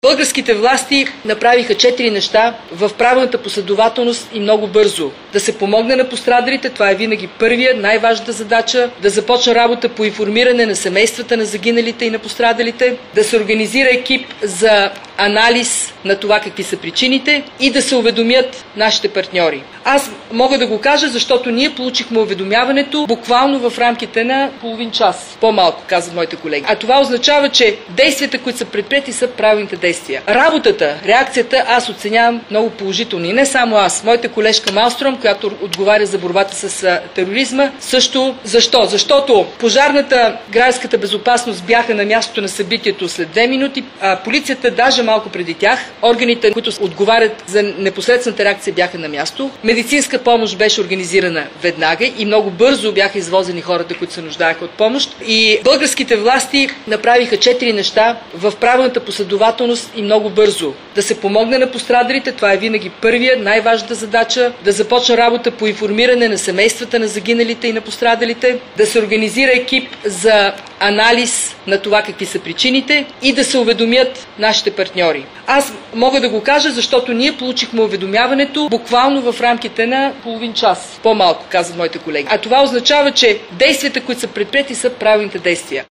Българските власти направиха 4 неща в правилната последователност и много бързо. Да се помогне на пострадалите, това е винаги първия, най-важната задача, да започне работа по информиране на семействата на загиналите и на пострадалите, да се организира екип за анализ на това какви са причините и да се уведомят нашите партньори. Аз мога да го кажа, защото ние получихме уведомяването буквално в рамките на половин час. По-малко, казват моите колеги. А това означава, че действията, които са предприети, са правилните действия. Работата, реакцията аз оценявам много положително. И не само аз. Моята колежка Малстром, която отговаря за борбата с тероризма, също. Защо? Защото пожарната, гражданската безопасност бяха на мястото на събитието след 2 минути, а полицията даже малко преди тях. Органите, които отговарят за непосредствената реакция, бяха на място. Медицинска помощ беше организирана веднага и много бързо бяха извозени хората, които се нуждаеха от помощ. И българските власти направиха 4 неща в правилната последователност и много бързо. Да се помогне на пострадалите, това е винаги първия, най-важната задача, да започне работа по информиране на семействата на загиналите и на пострадалите, да се организира екип за анализ на това какви са причините и да се уведомят нашите партньори. Аз мога да го кажа, защото ние получихме уведомяването буквално в рамките на половин час. По-малко, казват моите колеги. А това означава, че действията, които са предприети, са правилните действия.